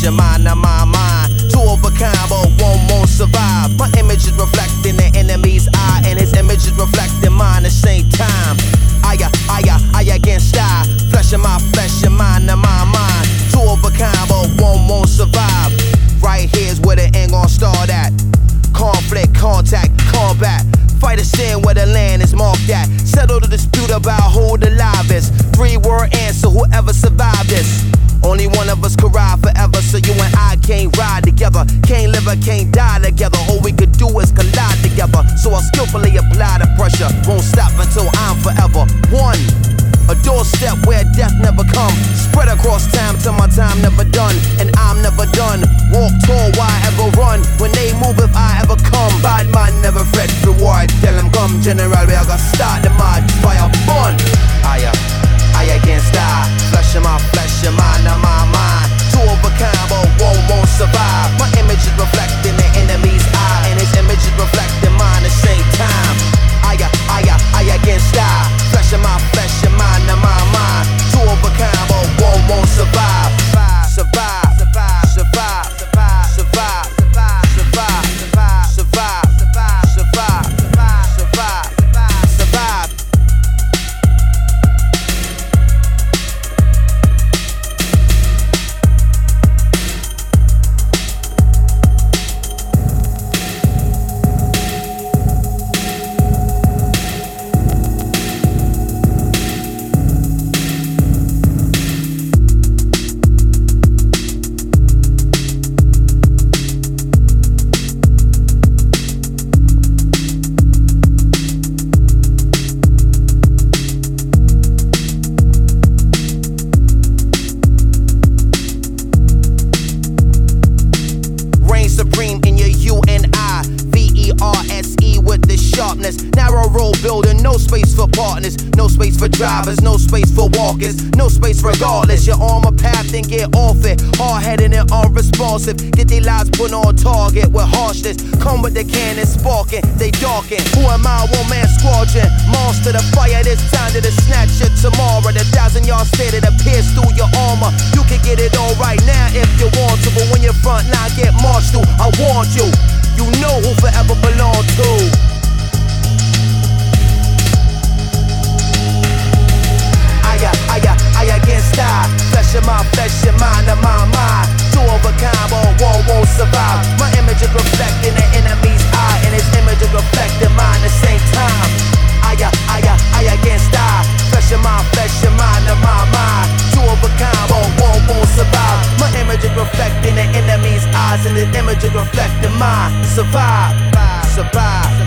your mind and my mind. Two of a kind, but one won't survive. My image is reflecting the enemy's eye, and his image is reflecting mine at the same time. I against I. Flesh in my flesh, your mind and my mind. Two of a kind, but one won't survive. Right here's where the end gon' start at. Conflict, contact, combat. Fight a sin where the land is marked at. Settle the dispute about who the live is. 3-word answer, whoever survived this. Only one of us could ride forever, so you and I can't ride together. Can't live or can't die together. All we could do is collide together. So I'll skillfully apply the pressure. Won't stop until I'm forever one. A doorstep where death never come. Spread across time till my time never done. And I'm never done. Walk tall, why ever run? When they move, if I ever come. Bad man never fret reward. Tell them come, general, we are gonna start the march. Fire fun. I against I. Flesh in my flesh, your mind and my mind. Two of a kind, but one won't survive. My image is reflecting the enemy's eye, and his image is reflecting mine at the same time. I against I. Flesh in my flesh, your mind and my mind. Two of a kind, but one won't survive. Survive, survive, survive, survive, survive, survive, survive, survive, survive, survive, survive. Supreme in your U and I, VERSE with the sharpness. Narrow road building, no space for partners, no space for drivers, no space for walkers, no space regardless. You're on my path and get off it. Hard-headed and unresponsive, get their lives put on target with harshness. Come with the cannon sparking, they darken. Who am I? One-man squadron, monster the fire. This time to the snatch it tomorrow. The 1,000-yard stare that appears through your armor. You can get it all right now if you want to, but when your front line get marched through, I warned you. You know who forever belong to. I against I. Flesh in my flesh, your mind and my mind. Two of a kind, but one won't survive. My image is reflecting the enemy's eye, and his image is reflecting mine at the same time. I against I. Flesh in my flesh, your mind and my mind. Two of a kind, but one won't survive. My image is reflecting the enemy's eyes, and his image is reflecting mine. Survive, survive.